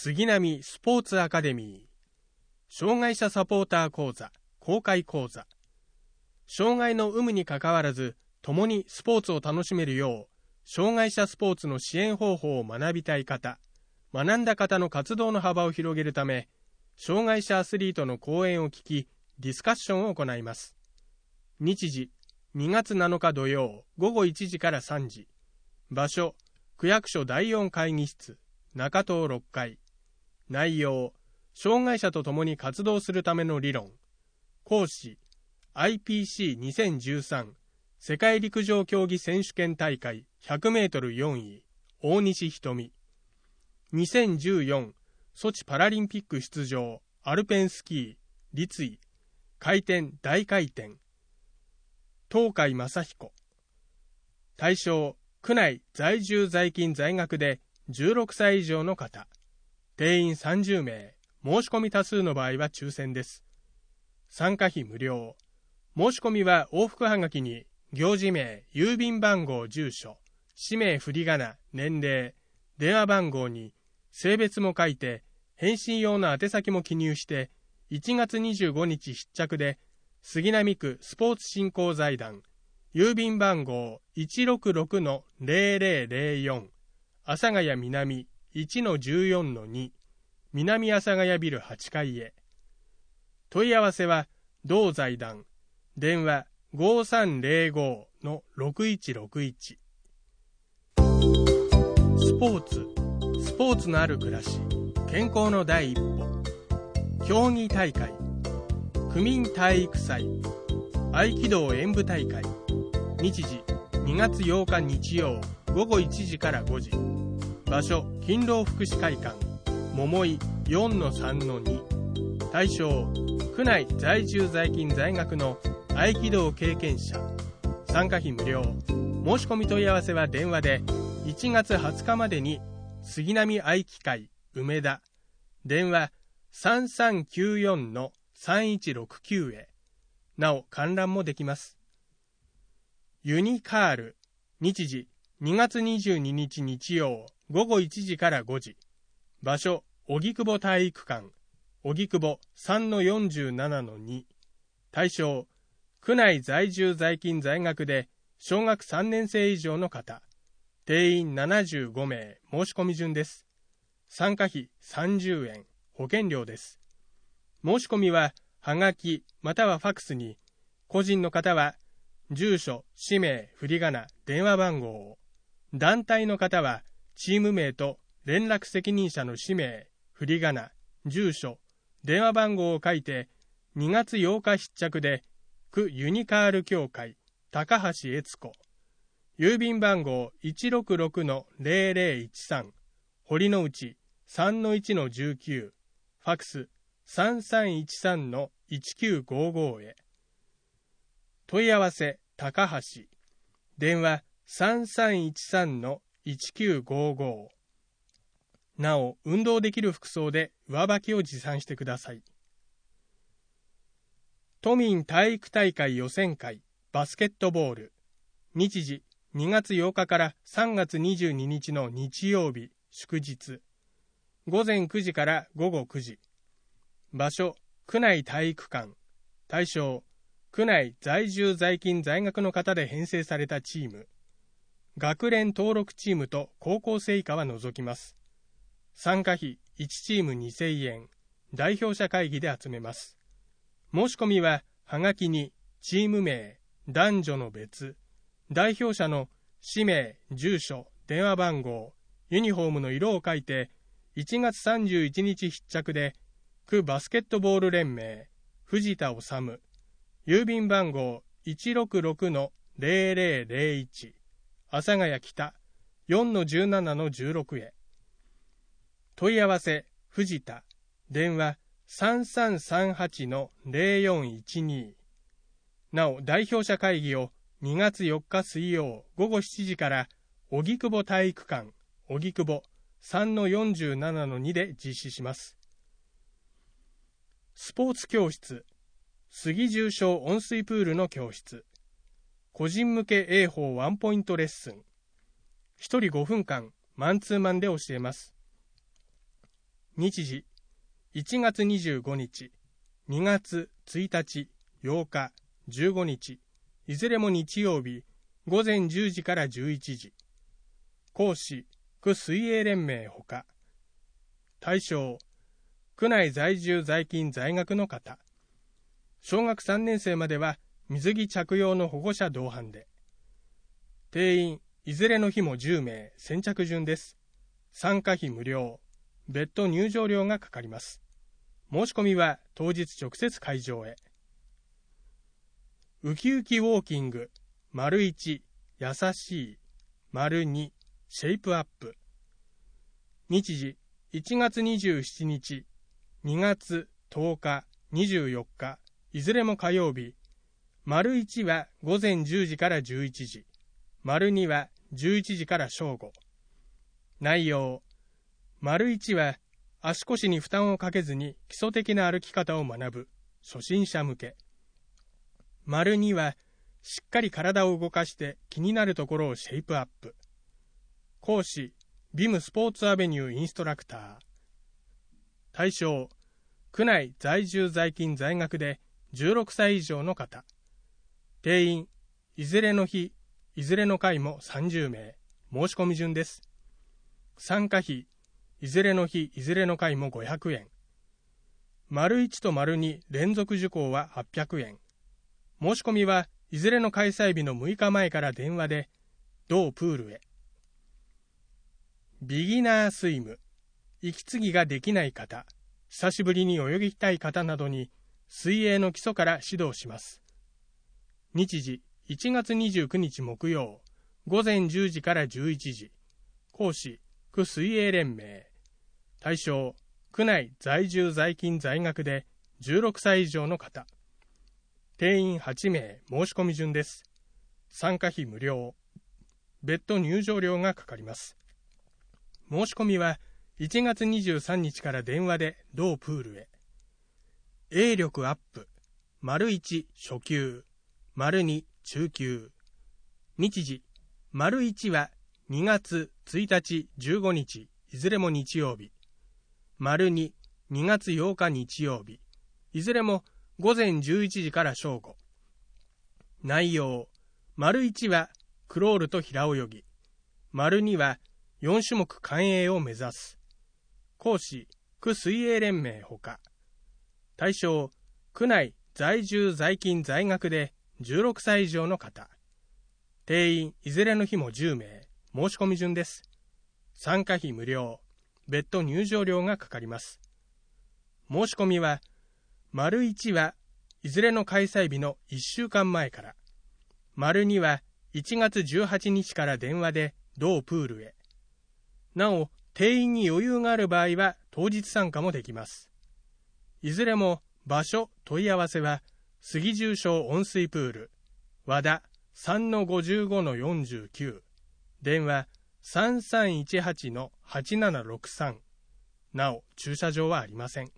杉並スポーツアカデミー、障害者サポーター講座、公開講座。障害の有無にかかわらず、共にスポーツを楽しめるよう、障害者スポーツの支援方法を学びたい方、学んだ方の活動の幅を広げるため、障害者アスリートの講演を聞き、ディスカッションを行います。日時、2月7日土曜、午後1時から3時。場所、区役所第4会議室、中棟6階。内容、障害者と共に活動するための理論。講師、IPC2013 世界陸上競技選手権大会100メートル4位、大西瞳。2014ソチパラリンピック出場、アルペンスキー、立位、回転・大回転。東海正彦。対象、区内在住在勤在学で16歳以上の方。定員30名、申し込み多数の場合は抽選です。参加費無料。申し込みは往復はがきに、行事名、郵便番号、住所、氏名、振り仮名、年齢、電話番号に、性別も書いて、返信用の宛先も記入して、1月25日必着で、杉並区スポーツ振興財団、郵便番号 166-0004、阿佐ヶ谷南 1-14-2、南阿佐ヶ谷ビル8階へ。問い合わせは、同財団、電話 5305-6161。スポーツのある暮らし、健康の第一歩。競技大会、区民体育祭、合気道演舞大会。日時、2月8日日曜、午後1時から5時。場所、勤労福祉会館、桃井 4-3-2。対象、区内在住在勤在学の合気道経験者。参加費無料。申し込み問い合わせは電話で1月20日までに杉並合気会梅田、電話 3394-3169 へ。なお観覧もできます。ユニカール。日時、2月22日日曜午後1時から5時。場所、荻窪体育館、荻窪 3-47-2。対象、区内在住在勤在学で小学3年生以上の方。定員75名、申し込み順です。参加費30円、保険料です。申し込みははがきまたはファクスに、個人の方は住所、氏名、振り仮名、電話番号を、団体の方はチーム名と連絡責任者の氏名、振り仮名、住所、電話番号を書いて、2月8日必着で、区ユニカール協会、高橋悦子。郵便番号 166-0013、堀之内 3-1-19、ファクス 3313-1955 へ。問い合わせ、高橋。電話 3313-1955。なお、運動できる服装で上履きを持参してください。都民体育大会予選会、バスケットボール。日時、2月8日から3月22日の日曜日、祝日。午前9時から午後9時。場所、区内体育館。対象、区内在住在勤在学の方で編成されたチーム。学連登録チームと高校生以下は除きます。参加費1チーム2000円。代表者会議で集めます。申し込みは、はがきに、チーム名、男女の別、代表者の氏名、住所、電話番号、ユニフォームの色を書いて、1月31日必着で、区バスケットボール連盟、藤田治、郵便番号 166-0001、阿佐ヶ谷北 4-17-16 へ。問い合わせ、藤田、電話3338-0412。なお、代表者会議を2月4日水曜午後7時から荻窪体育館、荻窪 3-47-2 で実施します。スポーツ教室、杉重賞温水プールの教室。個人向け英法ワンポイントレッスン。1人5分間、マンツーマンで教えます。 日時1月25日、2月1日、8日、15日、いずれも日曜日、午前10時から11時。講師、区水泳連盟ほか。対象、区内在住在勤在学の方。小学3年生までは水着着用の保護者同伴で。定員、いずれの日も10名、先着順です。参加費無料。別途入場料がかかります。申し込みは当日直接会場へ。ウキウキウォーキング、1、優しい、2、シェイプアップ。日時、1月27日、2月10日、24日、いずれも火曜日。1は午前10時から11時。2は11時から正午。内容。1は足腰に負担をかけずに基礎的な歩き方を学ぶ初心者向け。2はしっかり体を動かして気になるところをシェイプアップ。講師、ビムスポーツアベニューインストラクター。対象、区内在住在勤在学で16歳以上の方。定員、いずれの日、いずれの回も30名。申し込み順です。参加費、いずれの日、いずれの回も500円。1と2連続受講は800円。申し込みはいずれの開催日の6日前から電話で、同プールへ。ビギナースイム、息継ぎができない方、久しぶりに泳ぎたい方などに、水泳の基礎から指導します。日時、1月29日木曜、午前10時から11時。講師、区水泳連盟。対象、区内在住在勤在学で16歳以上の方。定員8名、申し込み順です。参加費無料。別途入場料がかかります。申し込みは1月23日から電話で同プールへ。泳力アップ。1初級。2中級。日時。1は2月1日15日、いずれも日曜日。2月8日日曜日。いずれも午前11時から正午。内容。1はクロールと平泳ぎ。2は4種目完泳を目指す。講師、区水泳連盟ほか。対象、区内在住在勤在学で16歳以上の方。定員、いずれの日も10名。申し込み順です。参加費無料。別途入場料がかかります。申し込みは、1はいずれの開催日の1週間前から。2は1月18日から電話で同プールへ。なお、定員に余裕がある場合は当日参加もできます。いずれも場所、問い合わせは、杉重省温水プール、和田 3-55-49、電話 3318-8763。なお、駐車場はありません。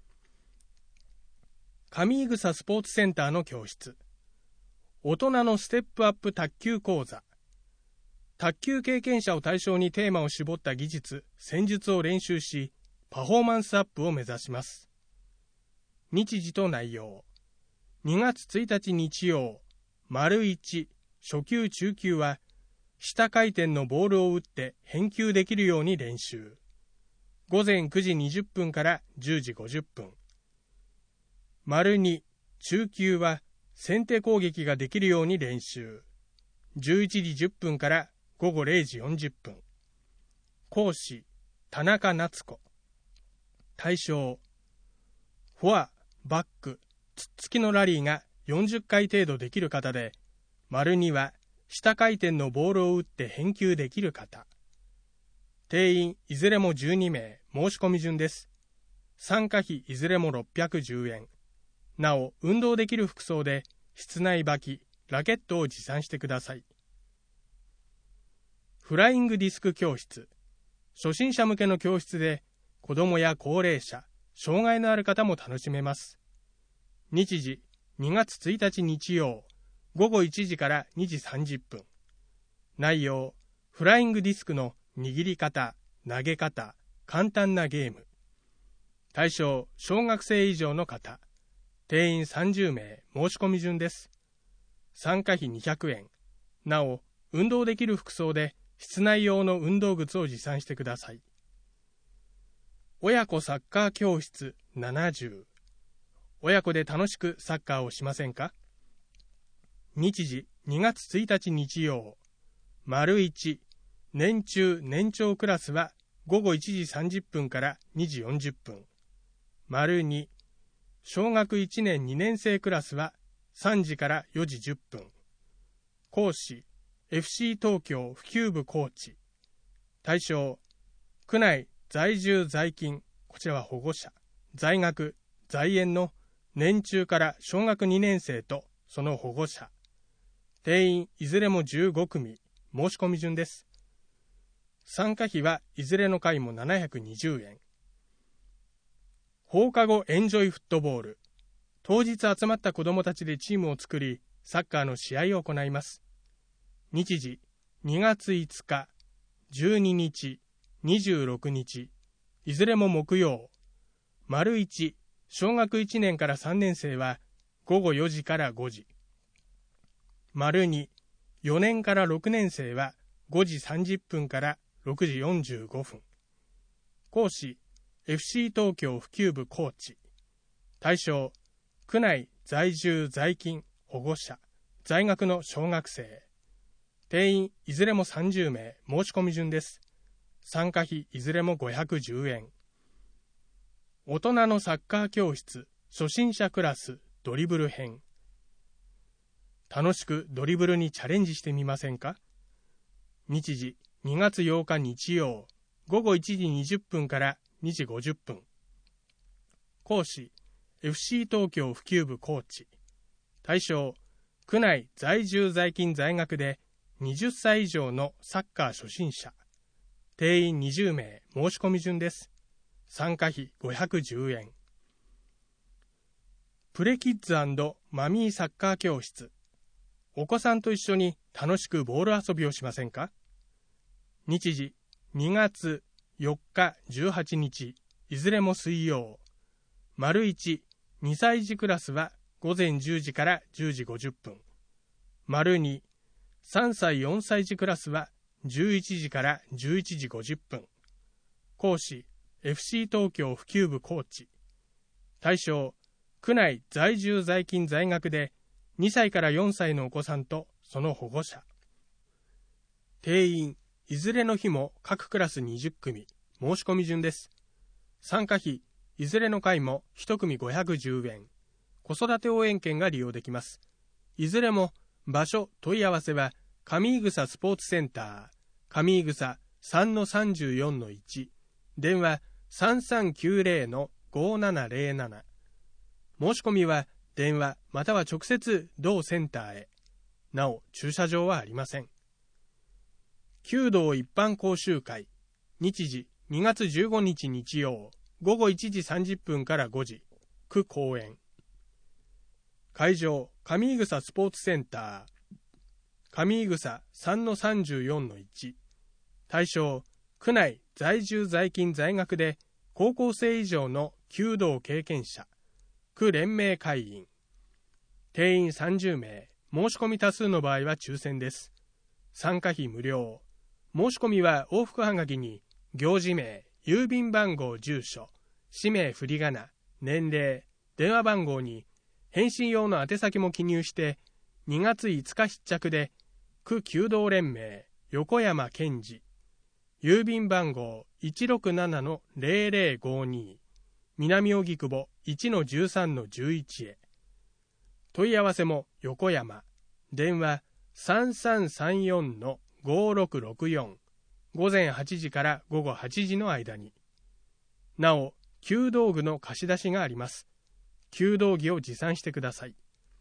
上井草スポーツセンターの教室。大人のステップアップ卓球講座。卓球経験者を対象にテーマを絞った技術、戦術を練習し、パフォーマンスアップを目指します。日時と内容。2月1日日曜、1、初級中級は、下回転のボールを打って返球できるように練習。午前9時20分から10時50分。2、中級は、先手攻撃ができるように練習。11時10分から午後0時40分。講師、田中夏子。対象、フォア、バック、つっつきのラリーが40回程度できる方で、2は下回転のボールを打って返球できる方。定員いずれも12名、申し込み順です。参加費いずれも610円。なお、運動できる服装で室内履き、ラケットを持参してください。フライングディスク教室。初心者向けの教室で、子どもや高齢者、障害のある方も楽しめます。日時、2月1日日曜、午後1時から2時30分。内容、フライングディスクの握り方、投げ方、簡単なゲーム。 対象、小学生以上の方。定員30名、申し込み順です。参加費200円。なお、運動できる服装で室内用の運動靴を持参してください。親子サッカー教室70。親子で楽しくサッカーをしませんか？日時2月1日日曜。丸1、年中年長クラスは午後1時30分から2時40分。丸2、小学1年2年生クラスは3時から4時10分。講師、FC 東京普及部コーチ。対象、区内在住在勤、こちらは保護者、在学、在園の年中から小学2年生とその保護者。定員いずれも15組、申し込み順です。参加費はいずれの回も720円。放課後エンジョイフットボール。当日集まった子どもたちでチームを作り、サッカーの試合を行います。日時2月5日、12日、26日、いずれも木曜。丸1、小学1年から3年生は午後4時から5時。丸2、4年から6年生は5時30分から6時45分。講師、FC 東京普及部コーチ。対象、区内在住在勤保護者、在学の小学生。定員いずれも30名、申し込み順です。参加費いずれも510円。大人のサッカー教室初心者クラスドリブル編。楽しくドリブルにチャレンジしてみませんか？日時2月8日日曜、午後1時20分から2時50分。講師、FC 東京普及部コーチ。対象、区内在住在勤在学で20歳以上のサッカー初心者。定員20名、申し込み順です。参加費510円。プレキッズ&マミーサッカー教室。お子さんと一緒に楽しくボール遊びをしませんか？日時2月4日18日、いずれも水曜。丸1、2歳児クラスは午前10時から10時50分。丸2、3歳4歳児クラスは11時から11時50分。講師、FC 東京普及部コーチ。対象、区内在住在勤在学で2歳から4歳のお子さんとその保護者。定員、いずれの日も各クラス20組、申し込み順です。参加費、いずれの回も1組510円。子育て応援券が利用できます。いずれも場所、問い合わせは上井草スポーツセンター、上井草 3-34-1、電話 3390-5707。申し込みは電話または直接同センターへ。なお、駐車場はありません。弓道一般講習会。日時2月15日日曜、午後1時30分から5時、区公園。会場、上井草スポーツセンター、上井草 3-34-1。対象、区内在住在勤在学で高校生以上の弓道経験者、区連盟会員。定員30名、申し込み多数の場合は抽選です。参加費無料。申し込みは往復はがきに行事名、郵便番号、住所、氏名、振り仮名、年齢、電話番号に返信用の宛先も記入して2月5日必着で、区弓道連盟横山健二、郵便番号 167-0052、南荻窪 1-13-11 へ。問い合わせも横山、電話 3334-5664、午前8時から午後8時の間に。なお、弓道具の貸し出しがあります。弓道着を持参してください。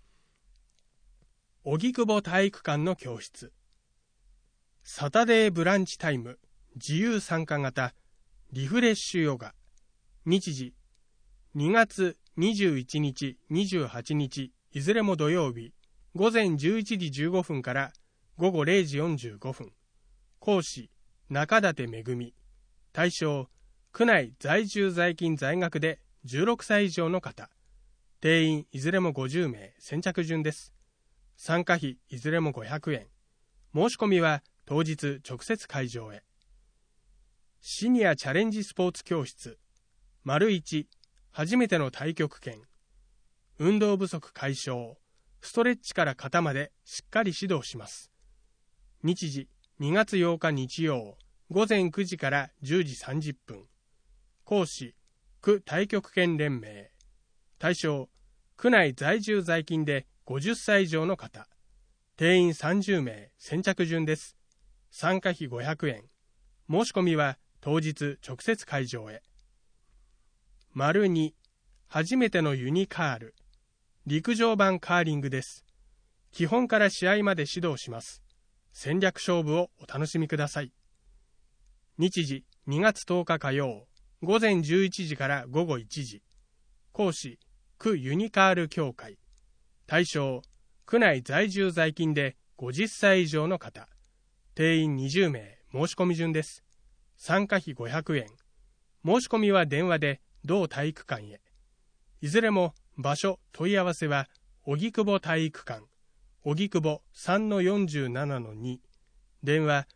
荻窪体育館の教室。サタデーブランチタイム自由参加型リフレッシュヨガ。日時2月21日28日、いずれも土曜日、午前11時15分から午後0時45分。講師、中舘めぐみ。対象、区内在住在勤在学で 16歳以上の方。定員いずれも50名、先着順です。参加費いずれも500円。申し込みは当日直接会場へ。シニアチャレンジスポーツ教室。1、初めての太極拳。運動不足解消。ストレッチから肩までしっかり指導します。日時2月8日日曜、午前9時から10時30分。講師、区太極拳連盟。対象、区内在住在勤で50歳以上の方。定員30名、先着順です。参加費500円。申し込みは当日直接会場へ。2、初めてのユニカール。陸上版カーリングです。基本から試合まで指導します。戦略勝負をお楽しみください。日時2月10日火曜、午前11時から午後1時。講師、区ユニカール協会。対象、区内在住在勤で50歳以上の方。定員20名、申し込み順です。参加費500円。申し込みは電話で同体育館へ。いずれも場所、問い合わせは、荻窪体育館、荻窪 3-47-2、電話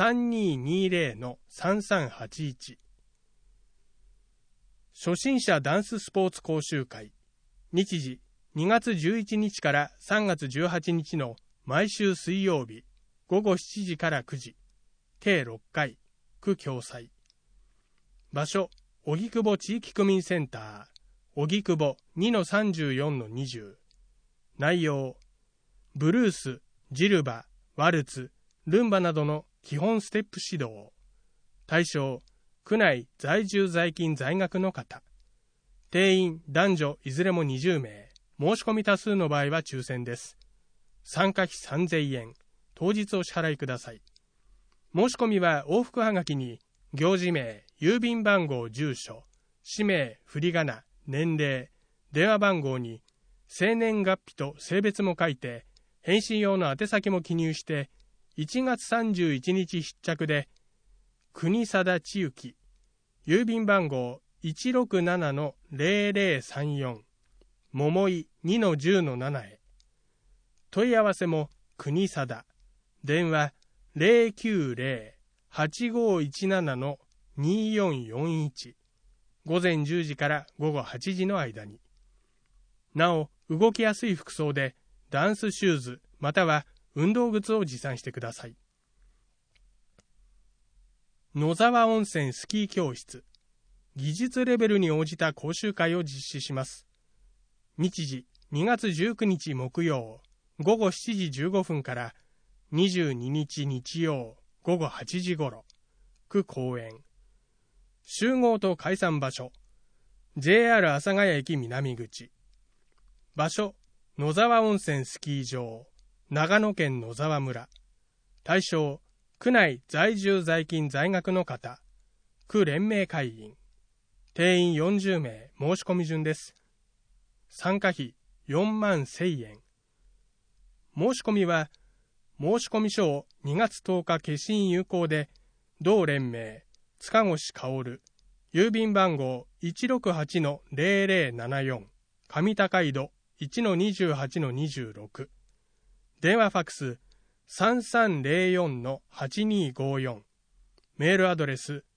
3220-3381。初心者ダンススポーツ講習会。日時、2月11日から3月18日の毎週水曜日、午後7時から9時、計6回、区共催。場所、荻窪地域区民センター、荻窪 2-34-20。内容、ブルース、ジルバ、ワルツ、ルンバなどの基本ステップ指導。対象、区内在住在勤在学の方。定員男女いずれも20名。申し込み多数の場合は抽選です。参加費3000円。当日お支払いください。申し込みは往復はがきに、行事名、郵便番号、住所、氏名、振り仮名、年齢、電話番号に、生年月日と性別も書いて、返信用の宛先も記入して、1月31日必着で、国定千幸、郵便番号 167-0034、桃井 2-10-7 へ。問い合わせも国定、電話 090-8517-2441、午前10時から午後8時の間に。なお、動きやすい服装でダンスシューズまたは運動靴を持参してください。野沢温泉スキー教室。技術レベルに応じた講習会を実施します。日時2月19日木曜午後7時15分から22日日曜午後8時ごろ、区公園。集合と解散場所、JR 阿佐ヶ谷駅南口。場所、野沢温泉スキー場、長野県野沢村。対象、区内在住在勤在学の方、区連盟会員。定員40名、申し込み順です。参加費4万1000円。申し込みは、申し込み書を2月10日消印有効で、同連盟、塚越薫、郵便番号 168-0074、上高井戸 1-28-26、電話ファックス 3304-8254、メールアドレス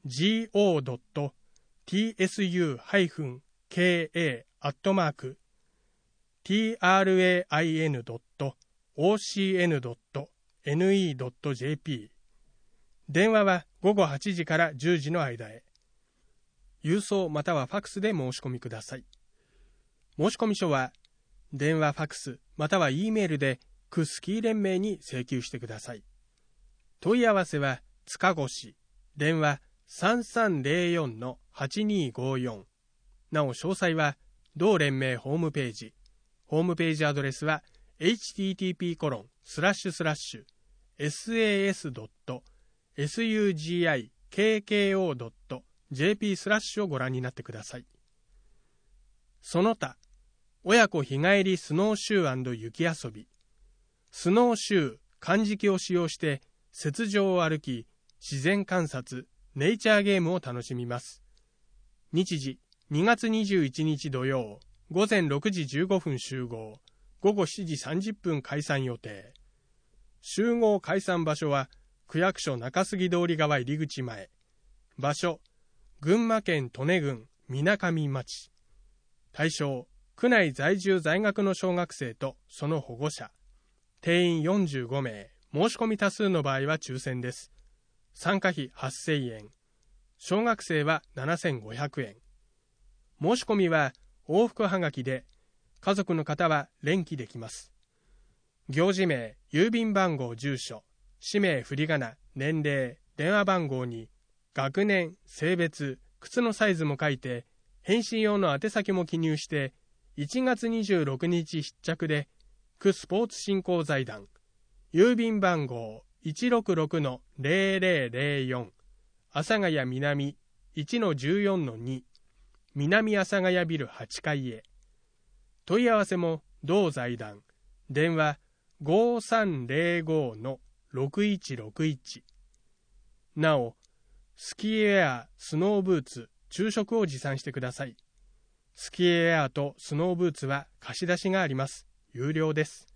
go.tsu-kain.ocn.ne.jp。 電話は午後8時から10時の間へ。郵送またはファックスで申し込みください。申し込み書は電話ファックスまたは E メールで区スキー連盟に請求してください。問い合わせは塚越、電話 3304-8254。なお詳細は同連盟ホームページ。ホームページアドレスは http://sas.sugikko.jp/ をご覧になってください。その他、親子日帰りスノーシュー&雪遊び。スノーシュー、漢字機を使用して雪上を歩き、自然観察、ネイチャーゲームを楽しみます。日時、 2月21日土曜、午前6時15分集合、午後7時30分解散予定。集合解散場所は、区役所中杉通り側入り口前。場所、群馬県利根郡みなかみ町。対象、区内在住在学の小学生とその保護者。定員45名、申し込み多数の場合は抽選です。参加費8000円。小学生は7500円。申し込みは往復はがきで、家族の方は連記できます。行事名、郵便番号、住所、氏名、振り仮名、年齢、電話番号に、学年、性別、靴のサイズも書いて、返信用の宛先も記入して、1月26日必着で、区スポーツ振興財団、郵便番号 166-0004、阿佐ヶ谷南 1-14-2、南阿佐ヶ谷ビル8階へ。問い合わせも同財団。電話 5305-6161。なお、スキーエア、スノーブーツ、昼食を持参してください。スキーエアとスノーブーツは貸し出しがあります。有料です。